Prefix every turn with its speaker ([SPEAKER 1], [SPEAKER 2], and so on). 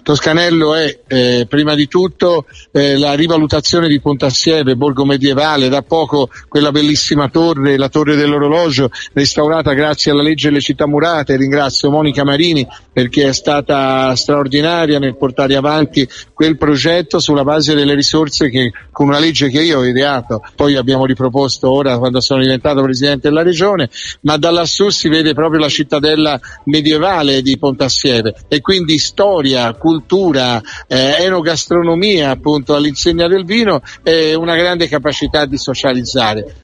[SPEAKER 1] Toscanello è prima di tutto la rivalutazione di Pontassieve, borgo medievale, da poco quella bellissima torre, la torre dell'orologio, restaurata grazie alla legge delle città murate. Ringrazio Monica Marini perché è stata straordinaria nel portare avanti quel progetto sulla base delle risorse che, con una legge che io ho ideato, poi abbiamo riproposto ora quando sono diventato presidente della regione, ma da lassù si vede proprio la cittadella medievale di Pontassieve e quindi storia, cultura, enogastronomia appunto all'insegna del vino e una grande capacità di socializzare.